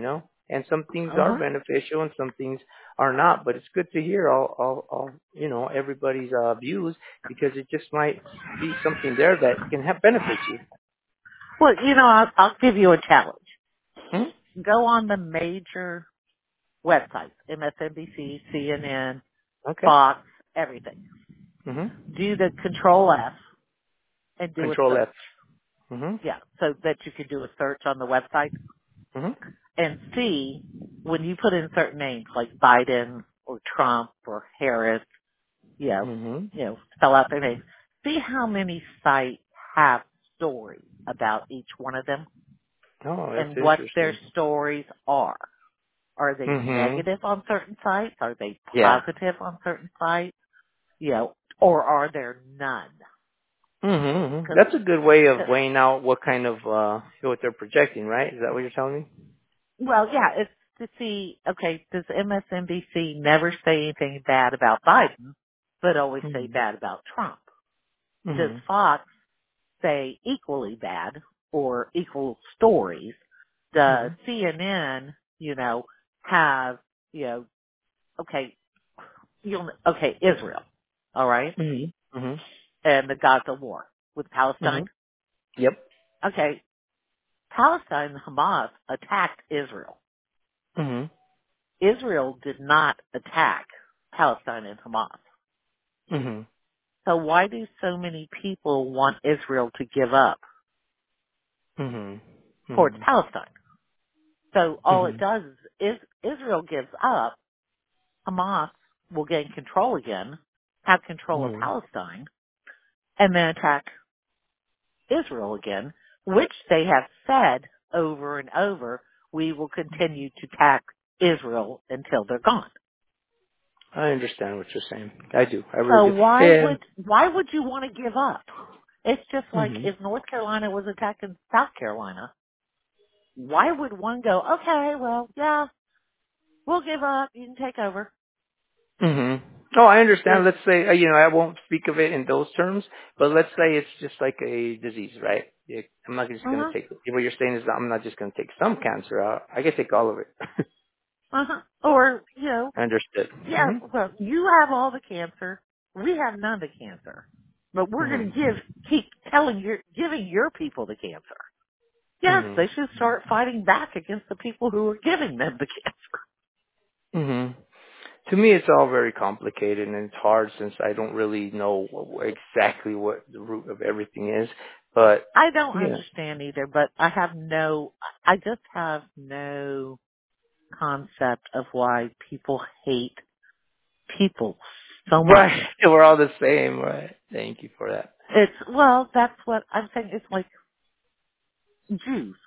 and some things are Uh-huh. beneficial and some things are not. But it's good to hear all everybody's views, because it just might be something there that can have benefit you. Well, I'll give you a challenge. Hmm? Go on the major websites, MSNBC, CNN, Okay. Fox, everything. Mhm. Do the Control F and do a Control search. F. Mhm. Yeah, so that you can do a search on the website Mhm. and see when you put in certain names like Biden or Trump or Harris, you know, Mhm. spell out their names. See how many sites have stories about each one of them Oh, that's and what their interesting. stories are. Are they Mhm. negative on certain sites? Are they Yeah. positive on certain sites? Or are there none? Mhm. Cause, That's a good way of 'cause- weighing out what kind of what they're projecting, right? Is that what you're telling me? well, yeah, it's to see, okay, does MSNBC never say anything bad about Biden, but always say Mhm. bad about Trump? Does Mhm. Fox say equally bad or equal stories? Does Mhm. CNN, have, you know, okay, Israel, all right, Mhm. Mhm. and the Gaza war with Palestine? Mhm. Yep. Okay, Palestine and Hamas attacked Israel. Mhm. Israel did not attack Palestine and Hamas. Mhm. So why do so many people want Israel to give up Mhm. towards Mhm. Palestine? So all it Mhm. does is Israel gives up, Hamas will gain control again, have control of Mhm. Palestine, and then attack Israel again, which they have said over and over, we will continue to attack Israel until they're gone. I understand what you're saying. I do. I So really do. why Yeah. would you want to give up? It's just like Mhm. if North Carolina was attacking South Carolina, why would one go, okay, well, yeah, we'll give up, you can take over? Mhm. Oh, I understand. It, Let's say, I won't speak of it in those terms, but let's say it's just like a disease, right? I'm not just going to uh-huh, take, what you're saying is that I'm not just going to take some cancer out. I can take all of it. uh-huh. Or, Understood. yeah, Mhm. well, you have all the cancer, we have none of the cancer. But we're going Mhm. to keep giving your people the cancer. Yes, Mhm. they should start fighting back against the people who are giving them the cancer. Mhm. To me, it's all very complicated and it's hard since I don't really know exactly what the root of everything is. But I don't yeah, understand either, but I just have no concept of why people hate people so much. right. We're all the same, right? Thank you for that. That's what I'm saying. It's like Jews.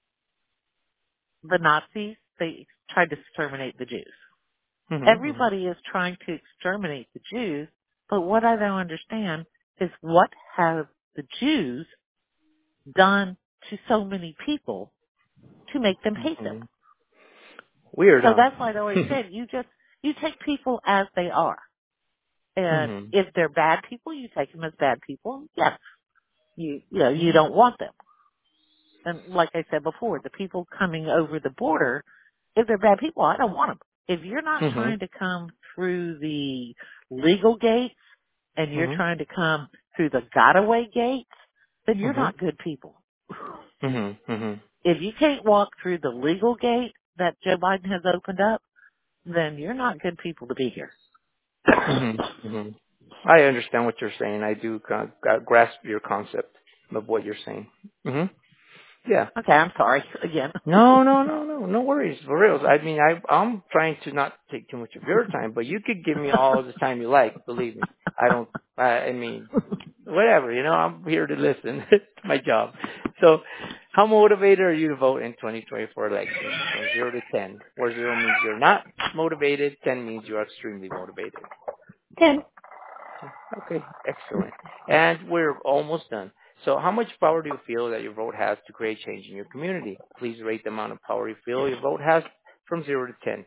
The Nazis, they tried to exterminate the Jews. Mhm. Mhm. Everybody is trying to exterminate the Jews, but what I don't understand is what have the Jews done to so many people to make them hate them. Mhm. Weird, So huh? that's why I always said you take people as they are. And mhm. if they're bad people, you take them as bad people. Yes, you Mhm. don't want them. And like I said before, the people coming over the border, if they're bad people, I don't want them. If you're not Mhm. trying to come through the legal gates and you're Mhm. trying to come through the got-away gates, then you're Mhm. not good people. Mhm. Mhm. If you can't walk through the legal gate that Joe Biden has opened up, then you're not good people to be here. Mhm. Mhm. I understand what you're saying. I do grasp your concept of what you're saying. Mhm. Yeah. Okay, I'm sorry again. No worries, for reals. I mean, I'm trying to not take too much of your time, but you could give me all the time you like. Believe me, I don't. I mean, whatever. I'm here to listen. It's my job. So, how motivated are you to vote in 2024 elections from 0 to 10? Where 0 means you're not motivated, 10 means you are extremely motivated. Ken. Okay, excellent. And we're almost done. So how much power do you feel that your vote has to create change in your community? Please rate the amount of power you feel your vote has from 0 to 10.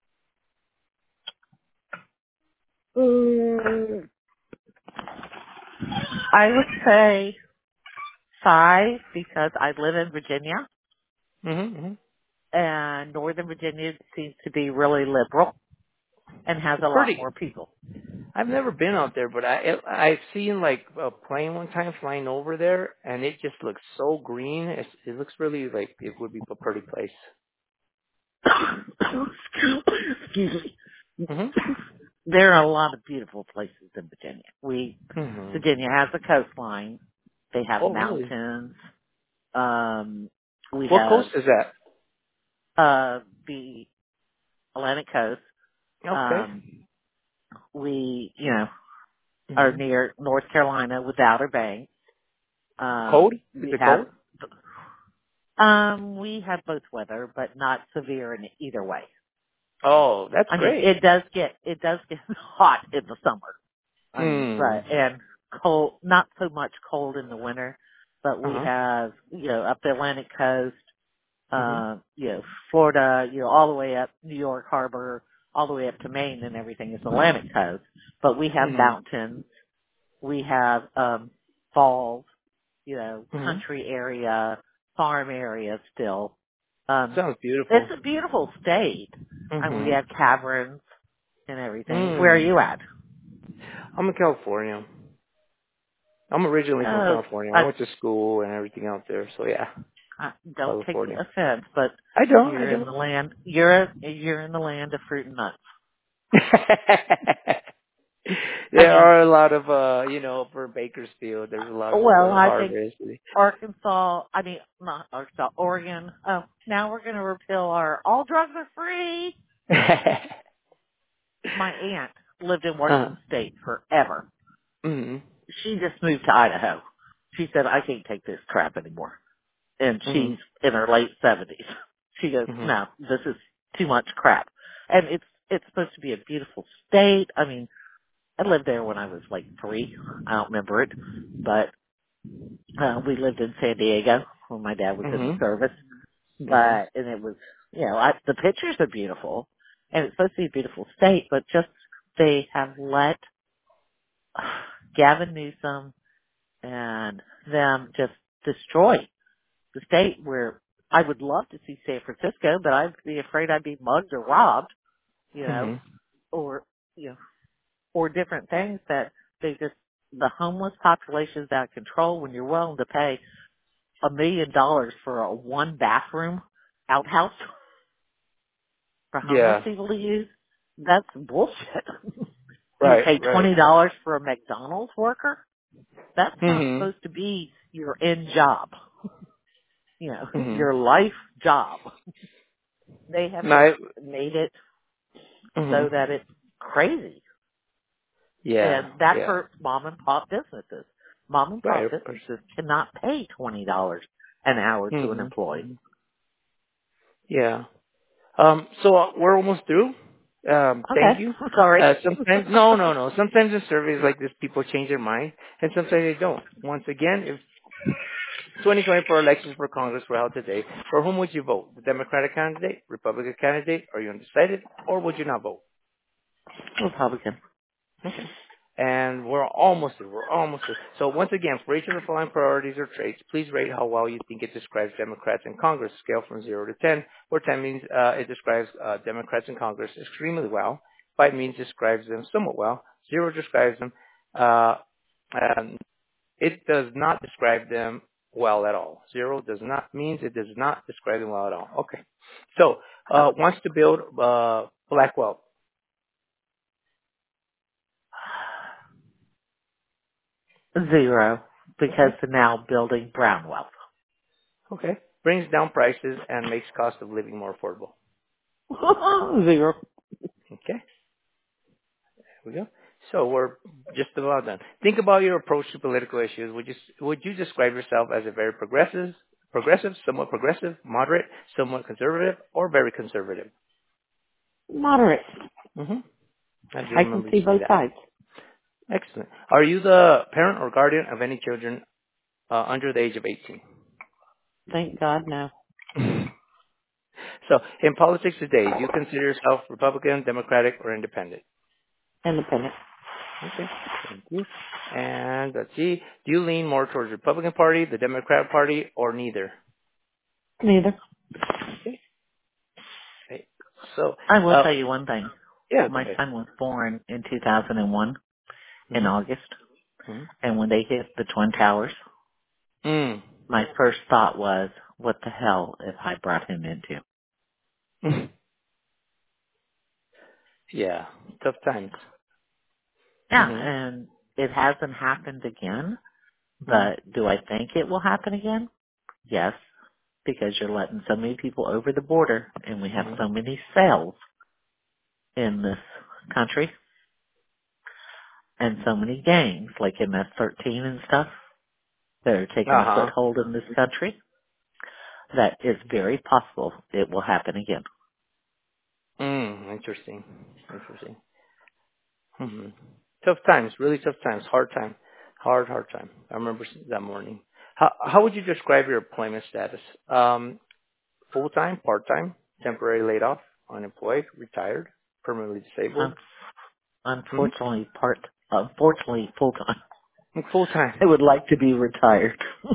I would say 5 because I live in Virginia Mm-hmm, mm-hmm. and Northern Virginia seems to be really liberal and has It's a lot pretty. more people. I've never been out there, but I've seen like a plane one time flying over there, and it just looks so green. It looks really like it would be a pretty place. Excuse me. Mhm. There are a lot of beautiful places in Virginia. Mhm. Virginia has a coastline. They have Oh, really? mountains. We What have coast is that? the Atlantic coast. Okay. We, are Mhm. near North Carolina with Outer Banks. Cold? Is We it have cold? both weather, but not severe in either way. Oh, that's I mean, great. it does get hot in the summer. I mean, Hmm. and cold, not so much cold in the winter, but Uh we huh. have, up the Atlantic coast, Mhm. Florida, all the way up New York Harbor, all the way up to Maine and everything is Atlantic coast. But we have Mhm. mountains, we have, falls, Mhm. country area, farm area still. Sounds It's beautiful. a beautiful state. And we Mhm. have caverns and everything. Where are Mm. you at? I'm in California. I'm originally from Oh, California. I I, went to school and everything out there. So yeah, don't take California. offense, but I don't. I you're in don't. the land. You're in the land of fruit and nuts. I There mean, are a lot of for Bakersfield, there's a lot of well, I think harvest. Arkansas. I mean, not Arkansas, Oregon. Oh, now we're going to repeal our all drugs are free. My aunt lived in uh, Washington State forever. mhm. She just moved to Idaho. She said, "I can't take this crap anymore." And Mhm. she's in her late 70s. She goes, Mhm. "No, this is too much crap." And it's supposed to be a beautiful state. I mean, I lived there when I was like 3. I don't remember it, but we lived in San Diego when my dad was in the Mhm. service. Nice. And it was, the pictures are beautiful, and it's supposed to be a beautiful state, but just they have let Gavin Newsom and them just destroy the state where I would love to see San Francisco, but I'd be afraid I'd be mugged or robbed, Mhm. or, or different things that the homeless population is out of control when you're willing to pay $1 million for a 1 bathroom outhouse for homeless Yeah. people to use. That's bullshit. You Right. pay Right. $20 for a McDonald's worker? That's not Mhm. supposed to be your end job. Mhm. Your life job. They have just No. made it so Mhm. that it's crazy. Yeah. And that Yeah. hurts mom and pop businesses. Mom and Right. pop Of course. businesses cannot pay $20 an hour to an Mhm. employee. Mhm. Yeah. So we're almost through. Okay. Thank you. Sorry. Sometimes, no, no, no. Sometimes in surveys like this, people change their mind, and sometimes they don't. Once again, if 2024 elections for Congress were held today, for whom would you vote? The Democratic candidate, Republican candidate? Are you undecided, or would you not vote? Republican. Okay. And we're almost through. We're almost through. So once again, for each of the following priorities or traits, please rate how well you think it describes Democrats in Congress. Scale from 0 to 10, where 10 means it describes Democrats in Congress extremely well. 5 means describes them somewhat well. 0 describes them. And it does not describe them well at all. 0 does not means it does not describe them well at all. Okay. So wants to build black wealth. 0, because Okay. they're now building brown wealth. Okay. Brings down prices and makes cost of living more affordable. 0. Okay. There we go. So we're just about done. Think about your approach to political issues. Would you describe yourself as a very progressive, somewhat progressive, moderate, somewhat conservative, or very conservative? Moderate. Mm-hmm. I do I can remember you see saying both that. sides. Excellent. Are you the parent or guardian of any children under the age of 18? Thank God, no. So in politics today, do you consider yourself Republican, Democratic, or Independent? Independent. Okay. Thank you. And let's see. Do you lean more towards Republican Party, the Democrat Party, or neither? Neither. Okay. So, I will tell you one thing. yeah, go My ahead. son was born in 2001 in Mm-hmm. August, and when they hit the Twin Towers, Mm. my first thought was, what the hell if I brought him into? Yeah, tough times. Yeah, Mhm. and it hasn't happened again, Mhm. but do I think it will happen again? Yes, because you're letting so many people over the border, and we have Mhm. so many cells in this country, and so many gangs, like MS-13 and stuff, that are taking Uh a huh. foothold in this country, that it's very possible it will happen again. Interesting. Interesting. Mhm. Tough times. Really tough times. Hard time. Hard time. I remember that morning. How would you describe your employment status? Full time, part time, temporary laid off, unemployed, retired, permanently disabled. Un- Unfortunately, full-time. Full I time. would like to be retired.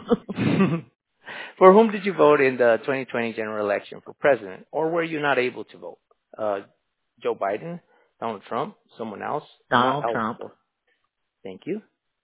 For whom did you vote in the 2020 general election for president, or were you not able to vote? Uh, Joe Biden, Donald Trump, someone else, not Donald Trump. eligible. Thank you.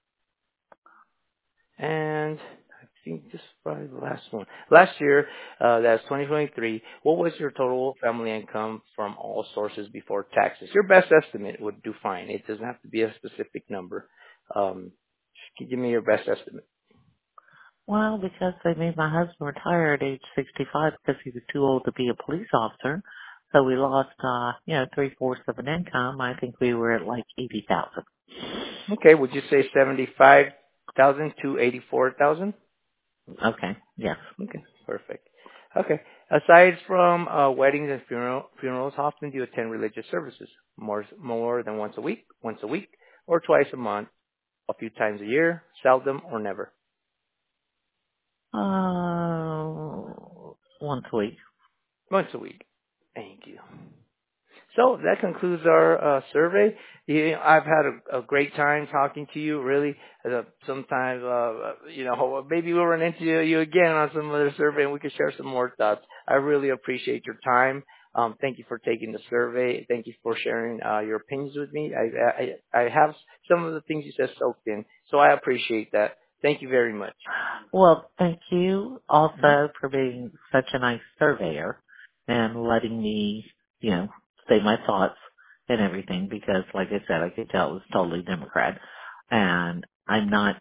And I think this is probably the last one. Last year, that's 2023. What was your total family income from all sources before taxes? Your best estimate would do fine. It doesn't have to be a specific number. Just give me your best estimate. Well, because they made my husband retire at age 65 because he was too old to be a police officer. So we lost, 3/4 of an income. I think we were at like 80,000. Okay, would you say 75,000 to 84,000? Okay. Yes. Okay, perfect. Okay. Aside from weddings and funerals, how often do you attend religious services? More than once a week, or twice a month, a few times a year, seldom or never? Once a week. Once a week. Thank you. So that concludes our survey. I've had a great time talking to you. Really, sometimes maybe we'll run into you again on some other survey, and we can share some more thoughts. I really appreciate your time. Thank you for taking the survey. Thank you for sharing your opinions with me. I have some of the things you said soaked in, so I appreciate that. Thank you very much. Well, thank you Mhm. also for being such a nice surveyor and letting me, say my thoughts and everything because like I said, I could tell it was totally Democrat. And I'm not,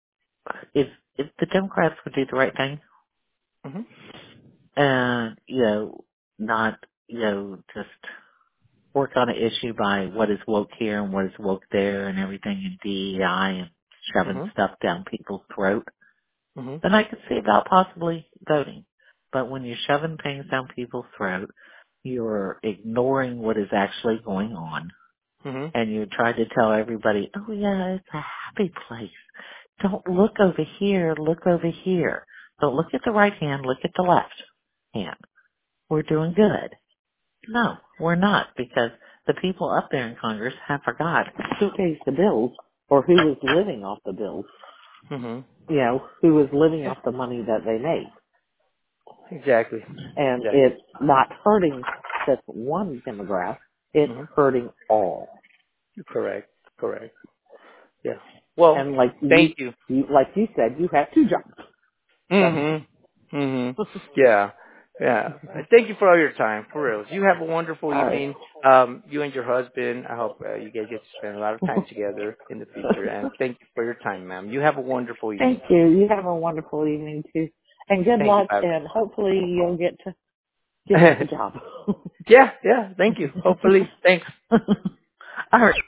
if the Democrats would do the right thing Mhm. and, not, just work on an issue by what is woke here and what is woke there and everything and DEI and shoving Mhm. stuff down people's throat, Mhm. then I could see about possibly voting. But when you're shoving things down people's throat, you're ignoring what is actually going on, Mhm. and you're trying to tell everybody, oh yeah, it's a happy place. Don't look over here, look over here. Don't look at the right hand, look at the left hand. We're doing good. No, we're not, because the people up there in Congress have forgot who pays the bills or who is living off the bills. Mhm. Who is living off the money that they make. Exactly. And Exactly. it's not hurting just one demographic, it's Mhm. hurting all. Correct. Correct. Yeah. Well, And like thank you. like you said, you have two jobs. Mhm. So, Mhm. Yeah. Yeah. Thank you for all your time, for real. You have a wonderful all right. evening. You and your husband. I hope you guys get to spend a lot of time together in the future. And thank you for your time, ma'am. You have a wonderful Thank evening. you. You have a wonderful evening too. And good Thank you. luck, Bye. and hopefully you'll get to get another job. Yeah. Yeah. Thank you. Hopefully. Thanks. All right.